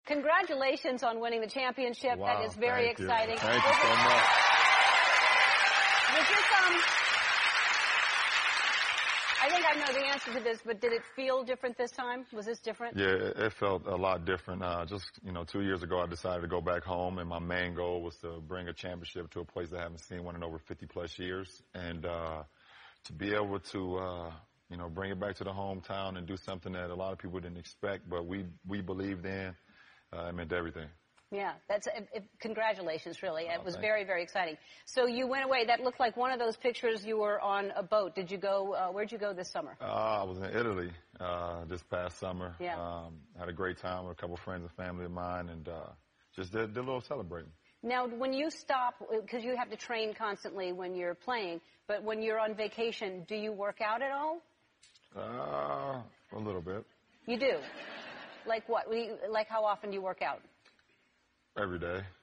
Congratulations on winning the championship. Wow, that is very thank you. exciting. Thank you so much. Was this, I think I know the answer to this, but did it feel different this time? Was this different? Yeah, it felt a lot different. Just, 2 years ago, I decided to go back home, and my main goal was to bring a championship to a place I haven't seen one in over 50-plus years. And to be able to, bring it back to the hometown and do something that a lot of people didn't expect, but we believed in, it meant everything. Yeah, congratulations, really. It was Thank very, very exciting. So you went away. That looked like one of those pictures you were on a boat. Did you go, where'd you go this summer? I was in Italy this past summer. Yeah. Had a great time with a couple friends and family of mine, and just did a little celebrating. Now, when you stop, because you have to train constantly when you're playing, but when you're on vacation, do you work out at all? A little bit. You do? Like what? Like how often do you work out? Every day.